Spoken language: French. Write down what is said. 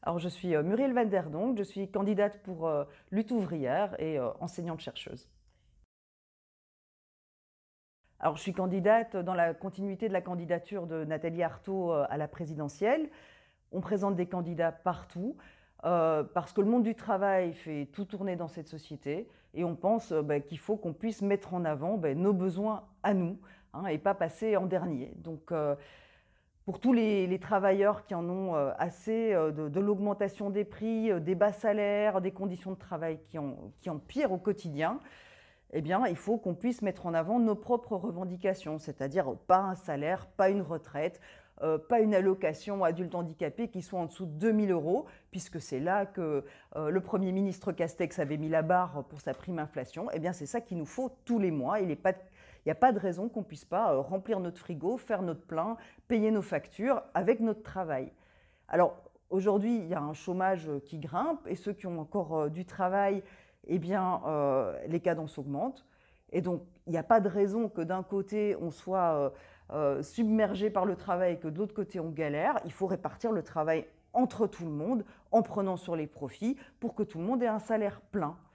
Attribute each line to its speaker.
Speaker 1: Alors, je suis Muriel Van der Donk, je suis candidate pour Lutte ouvrière et enseignante-chercheuse. Alors, je suis candidate dans la continuité de la candidature de Nathalie Arthaud à la présidentielle. On présente des candidats partout parce que le monde du travail fait tout tourner dans cette société et on pense qu'il faut qu'on puisse mettre en avant nos besoins à nous, hein, et pas passer en dernier. Donc, pour tous les travailleurs qui en ont assez de l'augmentation des prix, des bas salaires, des conditions de travail qui empirent au quotidien, eh bien, il faut qu'on puisse mettre en avant nos propres revendications, c'est-à-dire pas un salaire, pas une retraite, pas une allocation adulte handicapé qui soit en dessous de 2000 euros, puisque c'est là que le Premier ministre Castex avait mis la barre pour sa prime inflation. Eh bien, c'est ça qu'il nous faut tous les mois. Il n'y a pas de raison qu'on ne puisse pas remplir notre frigo, faire notre plein, payer nos factures avec notre travail. Alors, aujourd'hui, il y a un chômage qui grimpe et ceux qui ont encore du travail, eh bien, les cadences augmentent. Et donc, il n'y a pas de raison que d'un côté, on soit submergé par le travail et que de l'autre côté, on galère. Il faut répartir le travail entre tout le monde en prenant sur les profits pour que tout le monde ait un salaire plein.